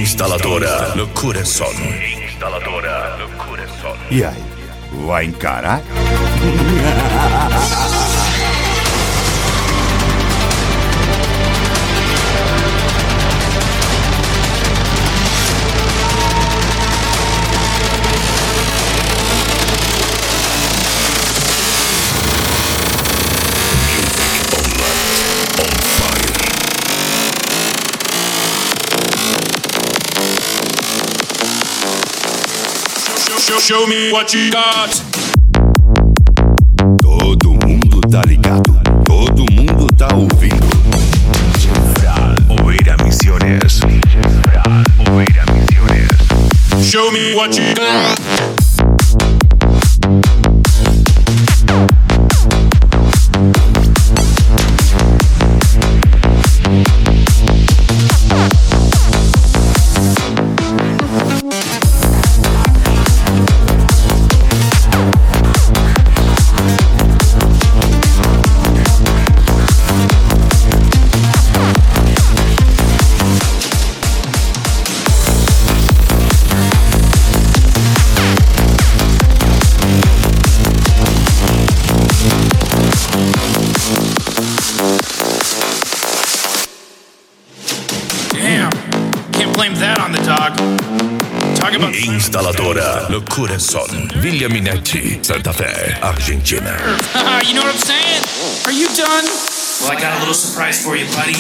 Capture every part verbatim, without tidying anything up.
Instaladora Loucura Som. Instaladora Loucura Som. E aí, vai encarar? Show, show me what you got. Todo mundo tá ligado, todo mundo tá ouvindo. Oira Misiones. Oira Misiones. Show me what you got. Instaladora Loucura Som. Villa Minetti, Santa Fe, Argentina. You know what I'm saying? Are you done? Well, I got a little surprise for you, buddy.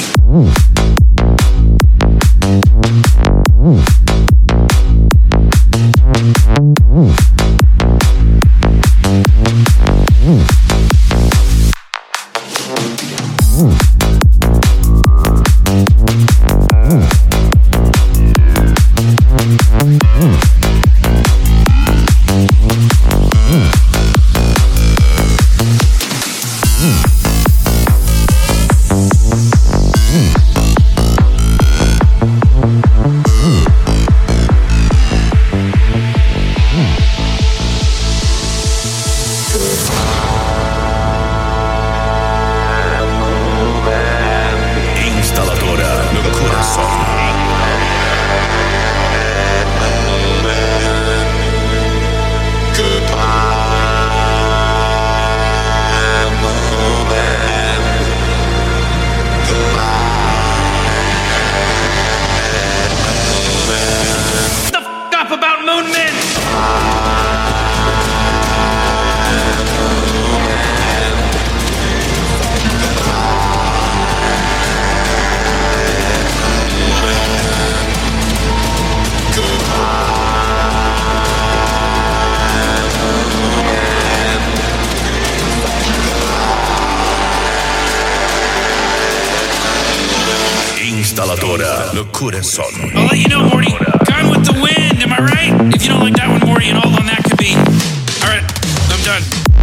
Instaladora Loucura Som. I'll let you know, Morty. Gone with the Wind, am I right? If you don't like that one, Morty, and all on that could be. All right, I'm done.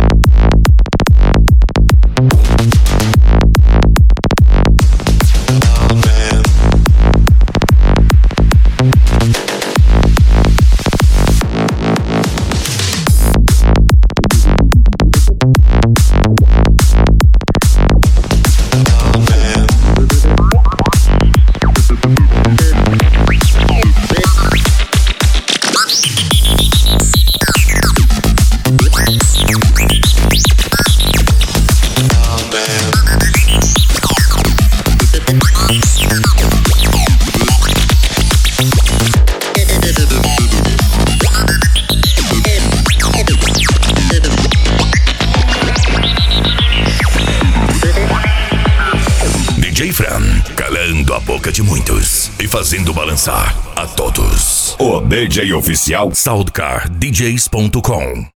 D J Fran, calando a boca de muitos e fazendo balançar a todos. O D J oficial soundcar d js ponto com.